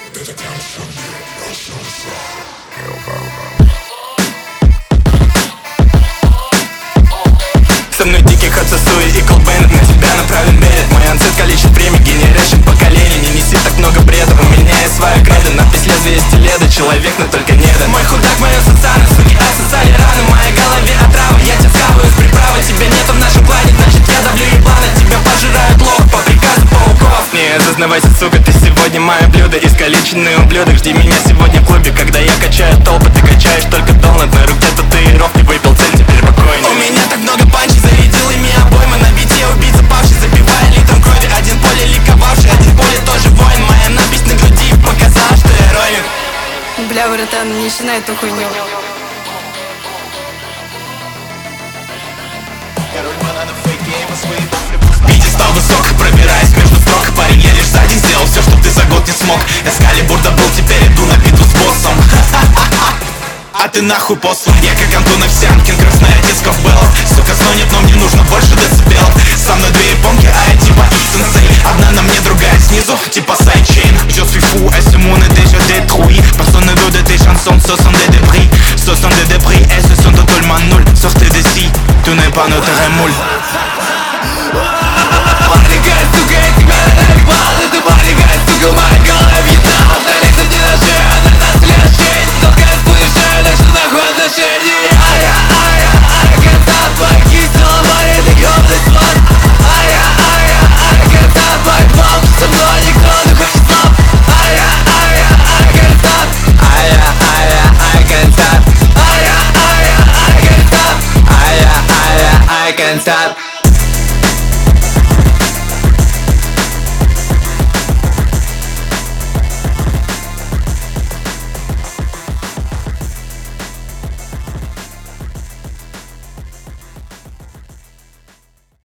Со мной дикий Хацасуи и Колбейн, на тебя направлен берет. Мой ансет калечит время, генерейшн поколений. Не неси так много бреда, у меня есть своя кредо. Надпись лезвие стиледа, человек, но только не да. Мой худак, моя социана, суки отсосали раны. В моей голове отрава, я тебя схаваю с приправой. Тебя нету в нашем плане, значит я давлю еблана. Тебя пожирают лох по приказу пауков. Не зазнавайся, сука, ты сегодня мое блюдо. Искалеченный ублюдок, жди меня сегодня в клубе. Когда я качаю толпы, ты качаешь только донат. На руке татуировки, выпил цель, теперь покойный. У меня так много панчей, зарядил ими обоймы. На бите убийца павший, запивая литром крови. Один поле ликовавший, один поле тоже воин. Моя надпись на груди показала, что я ровен. Бля, братан, не начинай эту хуйню. Пьедестал высок, пробираясь между строк. Парень, я лишь за день сделал все, что ты за год не смог. Эскалибур добыл, теперь иду на битву с боссом. А ты нахуй послан. Я как Антон Овсянкин, красная детка в Беллах. Сука, стонет, но мне нужно больше децибелов. Со мной две японки, а я типа их сенсей. Одна на мне, другая снизу, типа сайдчейн. Je suis fou, et ce monde est déjà détruit. Personne ne veut de tes chansons, ce sont des débris. Ce sont des débris, et ce sont totalement nuls. Sortez d'ici, tu n'es pas notre moule.